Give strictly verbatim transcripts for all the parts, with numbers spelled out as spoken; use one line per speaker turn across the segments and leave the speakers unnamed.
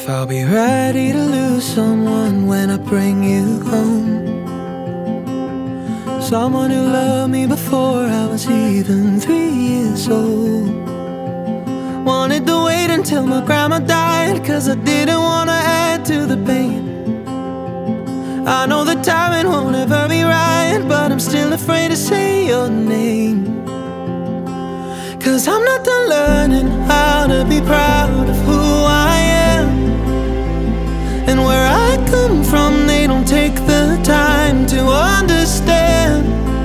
I'll be ready to lose someone when I bring you home. Someone who loved me before I was even three years old. Wanted to wait until my grandma died, cause I didn't wanna add to the pain. I know the timing won't ever be right, but I'm still afraid to say your name. Cause I'm not done learning how to be proud of who I am. And where I come from, they don't take the time to understand.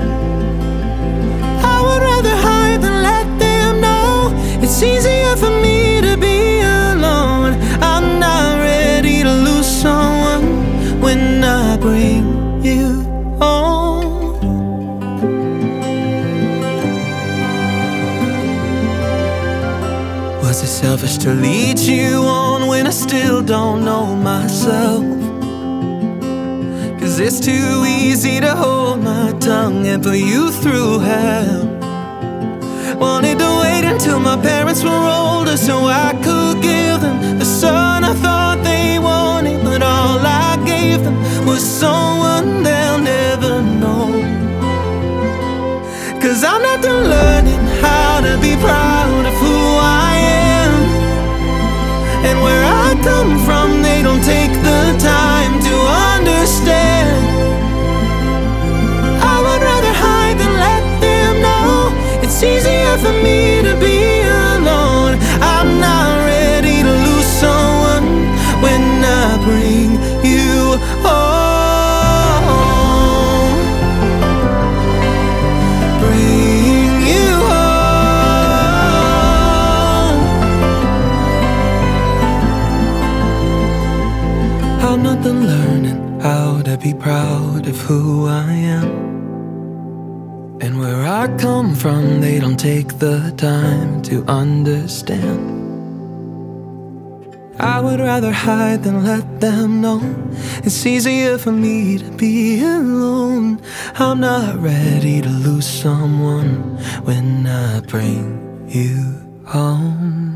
I would rather hide than let them know. It's easier for me to be alone. I'm not ready to lose someone when I bring you home. Was it selfish to lead you on when I still don't know myself? Cause it's too easy to hold my tongue and put you through hell. Wanted to wait until my parents were older so I could give them the son I thought they wanted. But all I gave them was someone they'll never know. Cause I'm not done learning how to be proud of who I am. And where I come from, they don't take the time to understand. I would rather hide than let them know. It's easier for me to be alone. I'm not ready to lose someone when I bring you home. Bring you home. I'm not done learning how to be proud of who I am. And where I come from, they don't take the time to understand. I would rather hide than let them know. It's easier for me to be alone. I'm not ready to lose someone when I bring you home.